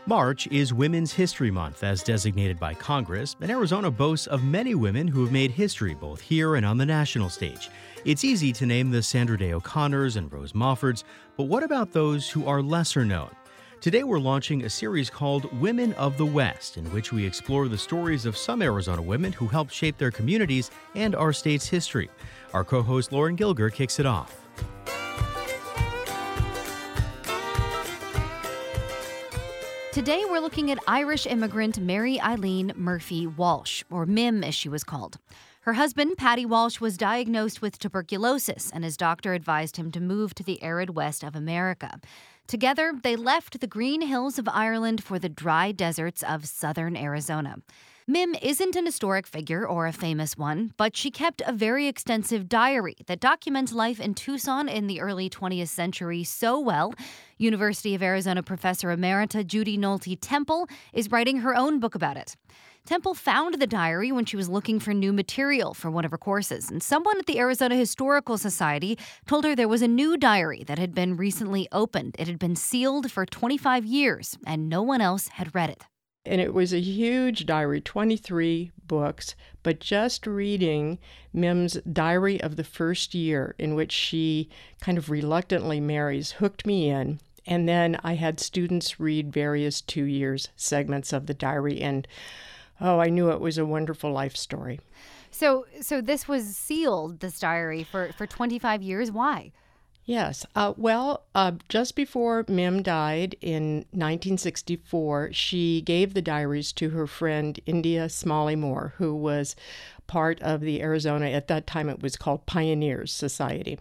March is Women's History Month, as designated by Congress, and Arizona boasts of many women who have made history both here and on the national stage. It's easy to name the Sandra Day O'Connors and Rose Moffords, but what about those who are lesser known? Today we're launching a series called Women of the West, in which we explore the stories of some Arizona women who helped shape their communities and our state's history. Our co-host Lauren Gilger kicks it off. Today, we're looking at Irish immigrant Mary Eileen Murphy Walsh, or Mim as she was called. Her husband, Paddy Walsh, was diagnosed with tuberculosis, and his doctor advised him to move to the arid west of America. Together, they left the green hills of Ireland for the dry deserts of southern Arizona. Mim isn't an historic figure or a famous one, but she kept a very extensive diary that documents life in Tucson in the early 20th century so well. University of Arizona professor emerita Judy Nolte Temple is writing her own book about it. Temple found the diary when she was looking for new material for one of her courses, and someone at the Arizona Historical Society told her there was a new diary that had been recently opened. It had been sealed for 25 years, and no one else had read it. And it was a huge diary, 23 books, but just reading Mim's diary of the first year, in which she kind of reluctantly marries, hooked me in. And then I had students read various 2 years segments of the diary, and I knew it was a wonderful life story. So this was sealed, this diary, for 25 years. Why? Yes. Just before Mim died in 1964, she gave the diaries to her friend India Smalley Moore, who was part of the Arizona, at that time it was called Pioneers Society.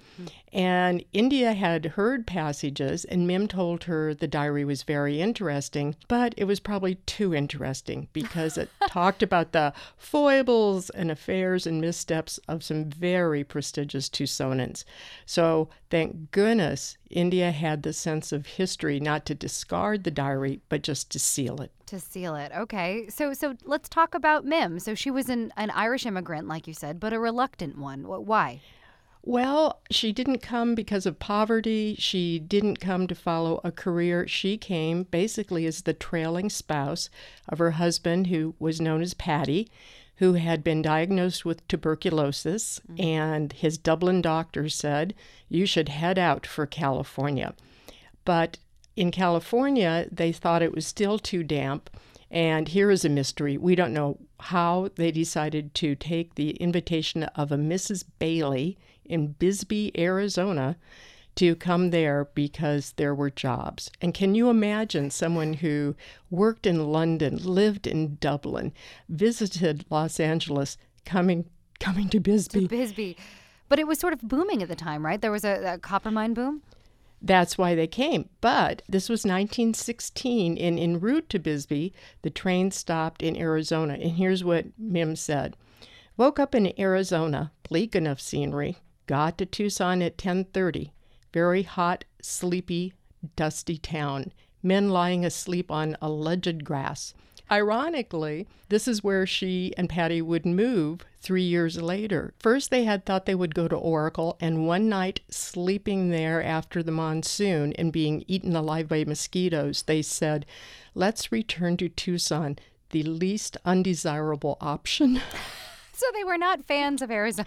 And India had heard passages, and Mim told her the diary was very interesting, but it was probably too interesting because it talked about the foibles and affairs and missteps of some very prestigious Tucsonans. So thank goodness India had the sense of history not to discard the diary, but just to seal it. To seal it. Okay. So let's talk about Mim. So she was an Irish immigrant, like you said, but a reluctant one. Why? Well, she didn't come because of poverty. She didn't come to follow a career. She came basically as the trailing spouse of her husband, who was known as Paddy, who had been diagnosed with tuberculosis. And his Dublin doctor said, you should head out for California. But in California, they thought it was still too damp. And here is a mystery. We don't know how they decided to take the invitation of a Mrs. Bailey in Bisbee, Arizona, to come there because there were jobs. And can you imagine someone who worked in London, lived in Dublin, visited Los Angeles, coming to Bisbee? To Bisbee. But it was sort of booming at the time, right? There was a copper mine boom? That's why they came. But this was 1916, and en route to Bisbee, the train stopped in Arizona. And here's what Mim said. Woke up in Arizona, bleak enough scenery. Got to Tucson at 10:30. Very hot, sleepy, dusty town. Men lying asleep on alleged grass. Ironically, this is where she and Paddy would move 3 years later. First, they had thought they would go to Oracle, and one night, sleeping there after the monsoon and being eaten alive by mosquitoes, they said, let's return to Tucson, the least undesirable option. So they were not fans of Arizona.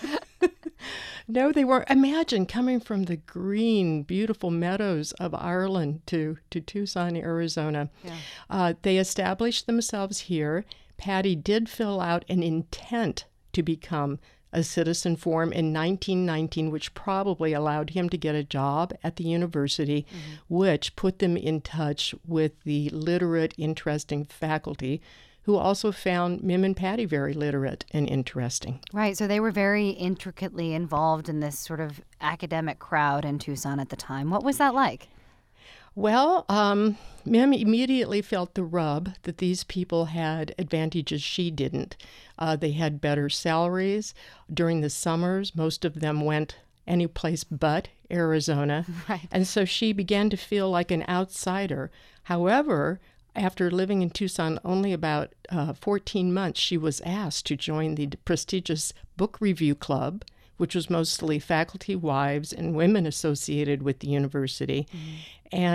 No, they weren't. Imagine coming from the green, beautiful meadows of Ireland to Tucson, Arizona. Yeah. They established themselves here. Paddy did fill out an intent to become a citizen form in 1919, which probably allowed him to get a job at the university, which put them in touch with the literate, interesting faculty, who also found Mim and Paddy very literate and interesting. Right, so they were very intricately involved in this sort of academic crowd in Tucson at the time. What was that like? Well, Mim immediately felt the rub that these people had advantages she didn't. They had better salaries. During the summers, most of them went any place but Arizona. Right. And so she began to feel like an outsider. However, after living in Tucson only about 14 months, she was asked to join the prestigious Book Review Club, which was mostly faculty wives and women associated with the university. And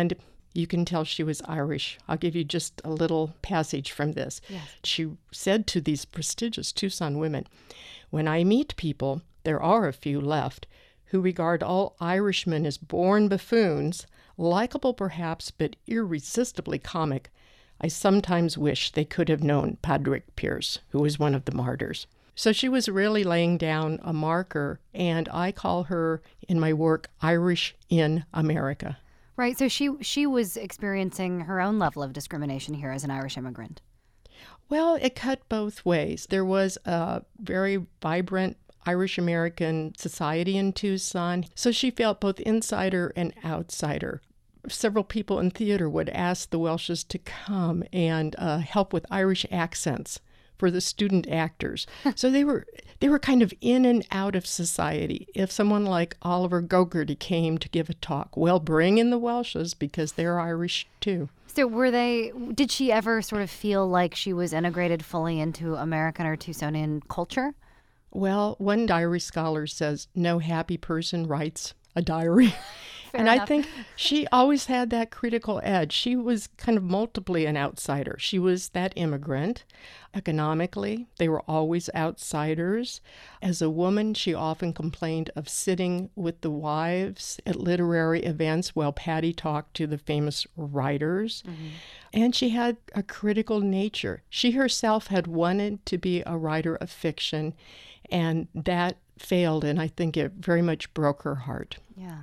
you can tell she was Irish. I'll give you just a little passage from this. Yes. She said to these prestigious Tucson women, "When I meet people, there are a few left, who regard all Irishmen as born buffoons, likable perhaps, but irresistibly comic, I sometimes wish they could have known Padraig Pearse, who was one of the martyrs." So she was really laying down a marker, and I call her in my work Irish in America. Right. So she was experiencing her own level of discrimination here as an Irish immigrant. Well, it cut both ways. There was a very vibrant Irish American society in Tucson, so she felt both insider and outsider. Several people in theater would ask the Welshes to come and help with Irish accents for the student actors. So they were kind of in and out of society. If someone like Oliver Gogarty came to give a talk, well, bring in the Welshes because they're Irish too. So did she ever sort of feel like she was integrated fully into American or Tucsonian culture? Well, one diary scholar says no happy person writes a diary. Fair and enough. I think she always had that critical edge. She was kind of multiply an outsider. She was that immigrant. Economically, they were always outsiders. As a woman, she often complained of sitting with the wives at literary events while Patty talked to the famous writers. Mm-hmm. And she had a critical nature. She herself had wanted to be a writer of fiction, and that failed, and I think it very much broke her heart. Yeah.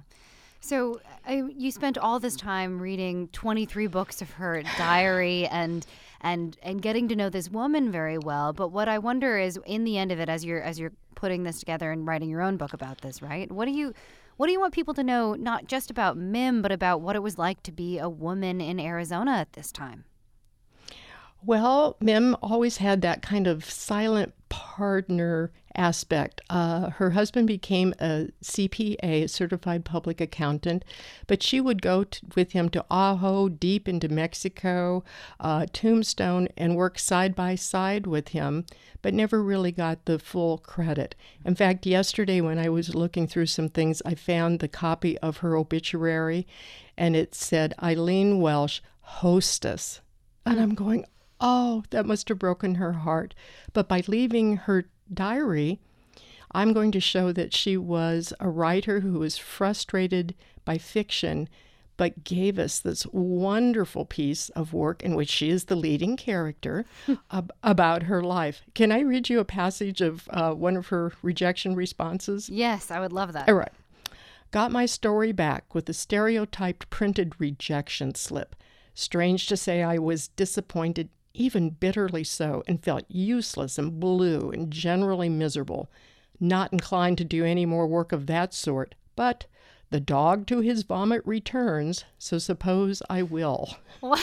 So you spent all this time reading 23 books of her diary and getting to know this woman very well. But what I wonder is, in the end of it, as you're putting this together and writing your own book about this, right? What do you want people to know, not just about Mim, but about what it was like to be a woman in Arizona at this time? Well, Mim always had that kind of silent partner aspect. Her husband became a CPA, a certified public accountant, but she would go with him to Ajo, deep into Mexico, Tombstone, and work side by side with him, but never really got the full credit. In fact, yesterday when I was looking through some things, I found the copy of her obituary, and it said, Eileen Welsh, hostess. And I'm going, oh, that must have broken her heart. But by leaving her diary, I'm going to show that she was a writer who was frustrated by fiction, but gave us this wonderful piece of work in which she is the leading character about her life. Can I read you a passage of one of her rejection responses? Yes, I would love that. All right. Got my story back with a stereotyped printed rejection slip. Strange to say, I was disappointed, even bitterly so, and felt useless and blue and generally miserable. Not inclined to do any more work of that sort, but the dog to his vomit returns, so suppose I will. Wow.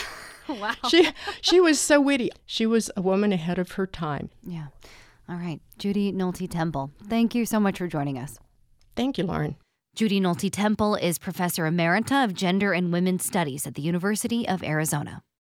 She was so witty. She was a woman ahead of her time. Yeah. All right. Judy Nolte Temple, thank you so much for joining us. Thank you, Lauren. Judy Nolte Temple is Professor Emerita of Gender and Women's Studies at the University of Arizona.